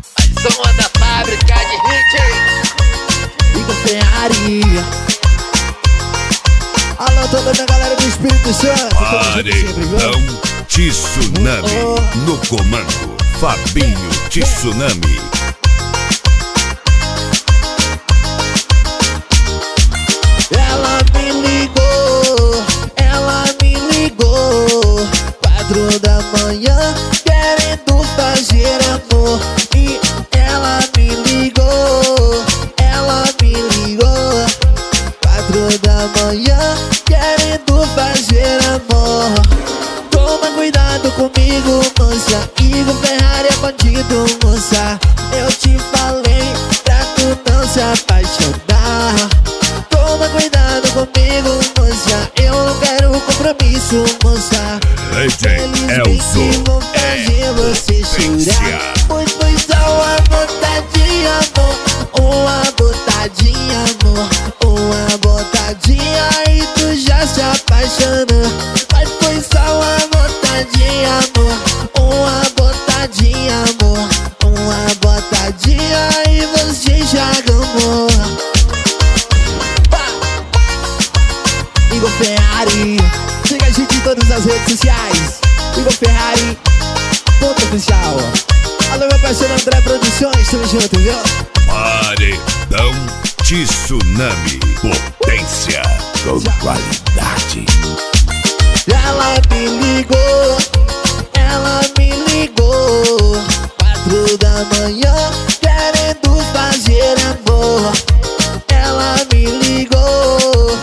Mais uma da fábrica de hit. Igor Ferrari. Alô, toda a galera do Espírito Santo. Paredão Tsunami. No comando, Fabinho Tsunami. Ela me ligou 4 da manhã, querendo fazer amor. E ela me ligou 4 da manhã, querendo fazer amor. Toma cuidado comigo, moça. Igor Ferrari é bandido, moça. Eu te falei pra tu não se apaixonar. Toma cuidado comigo, moça. Eu não quero compromisso, moça. Elzo vou fazer você chorar. Pois foi só uma botadinha, amor. Uma botadinha, amor. Uma botadinha e tu já se apaixonou. Mas foi só uma botadinha, amor. Uma botadinha, amor. Uma botadinha e você já gamou. Igor Ferrari, siga a gente em todas as redes sociais. Igor Ferrari, ponto oficial. Alô, meu parceiro André Produções, tamo junto, viu? Paredão Tsunami. Potência com qualidade. Ela me ligou 4 da manhã, querendo fazer amor. Ela me ligou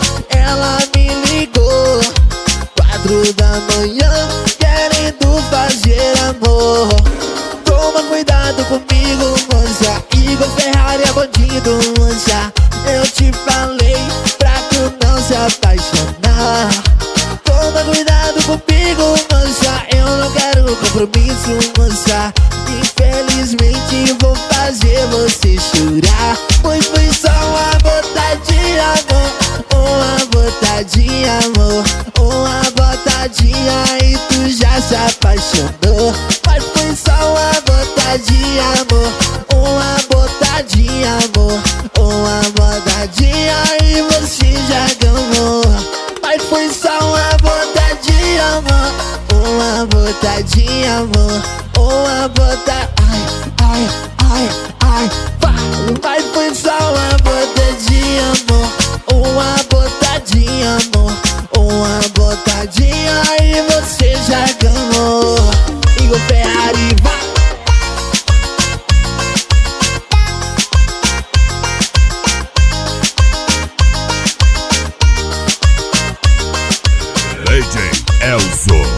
4 da manhã, querendo fazer amor. Toma cuidado comigo, moça. Igor Ferrari é bandido, moça. Eu te falei pra tu não se apaixonar. Toma cuidado comigo, moça. Eu não quero compromisso, moça. Infelizmente vou fazer você chorar. Pois foi só uma botadinha, amor. Uma botadinha, amor. Uma botadinha e tu já se apaixonou. Mas foi só uma botadinha, amor. Uma botadinha, amor. Uma botadinha e você já gamou. Mas foi só uma botadinha, amor. Uma botadinha, amor. Uma botadinha. Ai. Mas foi só uma botadinha, amor. Uma botadinha, amor. Uma botadinha e você já gamou. Igor Ferrari, vai. Elzo